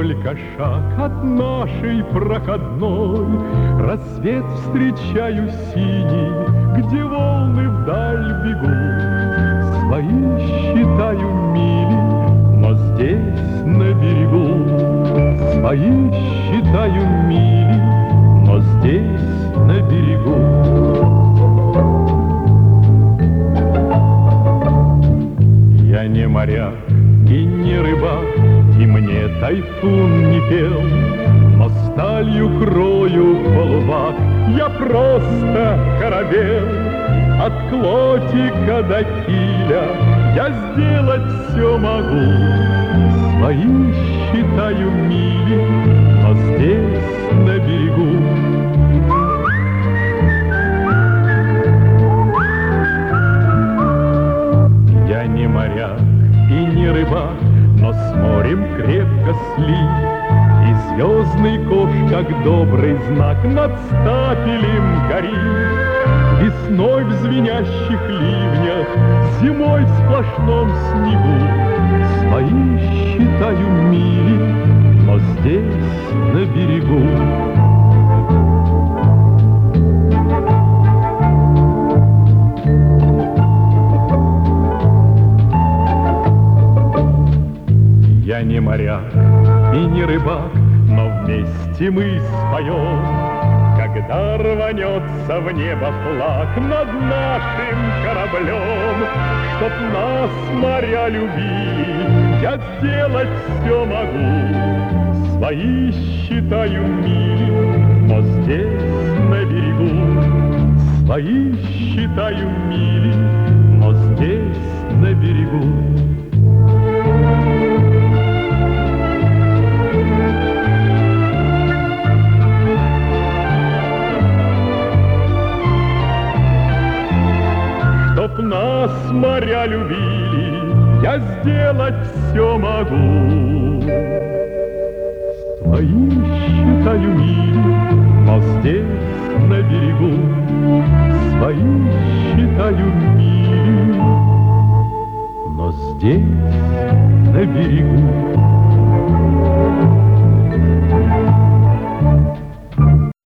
только шаг от нашей проходной. Рассвет встречаю синий, где волны вдаль бегут. Свои считаю мили, но здесь на берегу. Свои считаю мили, но здесь на берегу. Я не моряк и не рыбак, и мне тайфун не пел, но сталью крою полубак, я просто корабел. От клотика до киля я сделать все могу. Свои считаю мили, но здесь на берегу. Я не моряк и не рыбак, но с морем крепко слит. И звездный кош, как добрый знак, над стапелем горит. Весной в звенящих ливнях, зимой в сплошном снегу. Свои считаю мили, но здесь на берегу. Я не моряк и не рыбак, но вместе мы споем, когда рванется в небо флаг над нашим кораблем. Чтоб нас моря любили, я сделать все могу. Свои считаю мили, но здесь на берегу. Свои считаю мили, но здесь на берегу. Чтоб нас моря любили, я сделать все могу. Свои считаю мили, но здесь на берегу. Свои считаю мили, но здесь на берегу.